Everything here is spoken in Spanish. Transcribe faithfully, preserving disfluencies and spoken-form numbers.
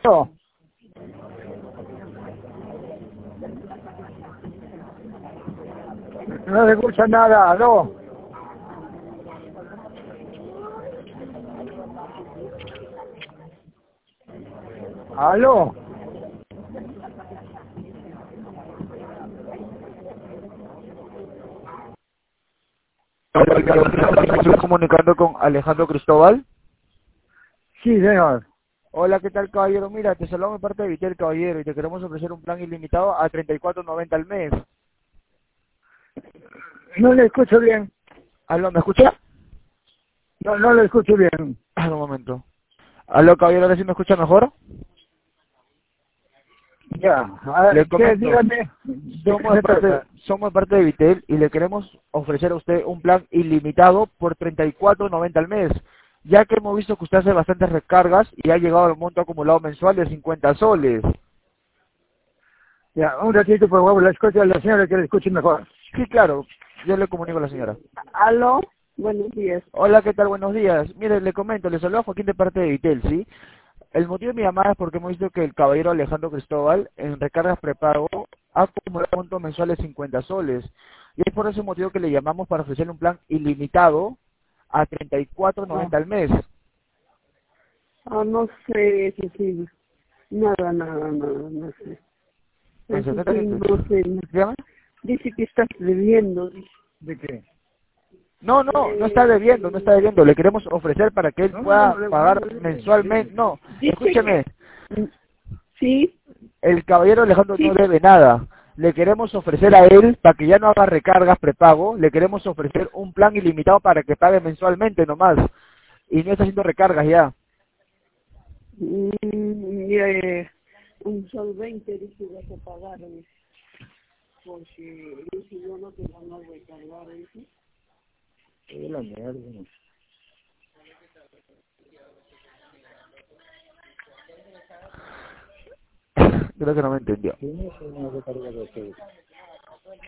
No, no se escucha nada, no. Aló. Estoy comunicando con Alejandro Cristóbal. Sí, señor. Hola, ¿qué tal, caballero? Mira, te saludamos de parte de Vitel, caballero, y te queremos ofrecer un plan ilimitado a treinta y cuatro noventa al mes. No le escucho bien. ¿Aló, me escucha? No, no le escucho bien. Ah, un momento. ¿Aló, caballero? ¿Ahora sí me escucha mejor? Ya, a ver, Le ¿qué? comento. Dígame, ¿de qué Somos de se parte, trata? somos de parte de Vitel y le queremos ofrecer a usted un plan ilimitado por treinta y cuatro noventa al mes, ya que hemos visto que usted hace bastantes recargas y ha llegado al monto acumulado mensual de cincuenta soles. Ya, un ratito, por favor, la escucha a la señora que le escuche mejor. Sí, claro, yo le comunico a la señora. Aló, buenos días. Hola, ¿qué tal? Buenos días. Mire, le comento, le saluda Joaquín de parte de Vitel, ¿sí? El motivo de mi llamada es porque hemos visto que el caballero Alejandro Cristóbal en recargas prepago ha acumulado montos mensuales cincuenta soles. Y es por ese motivo que le llamamos para ofrecerle un plan ilimitado a treinta y cuatro Ah, noventa al mes. ah, no sé, eso sí, nada, nada, nada, no sé. ¿En Eso setenta sí, ciento? no sé. no. Dígame. Dice que estás debiendo, dice. ¿De qué? No, no, no está Eh, debiendo, no está debiendo. Le queremos ofrecer para que él No, no, no, pueda no, no, pagar no, no, mensualmente. No, dice escúcheme. que, mm, sí, El caballero Alejandro no sí, debe nada. Le queremos ofrecer a él, para que ya no haga recargas prepago, le queremos ofrecer un plan ilimitado para que pague mensualmente nomás. Y no está haciendo recargas ya. mm, eh, un sol veinte dice vas a pagar, dice, porque dice yo no te van a recargar, dice. Es la mierda, no. Creo que no me entendió. ¿Quién es una recarga de ustedes?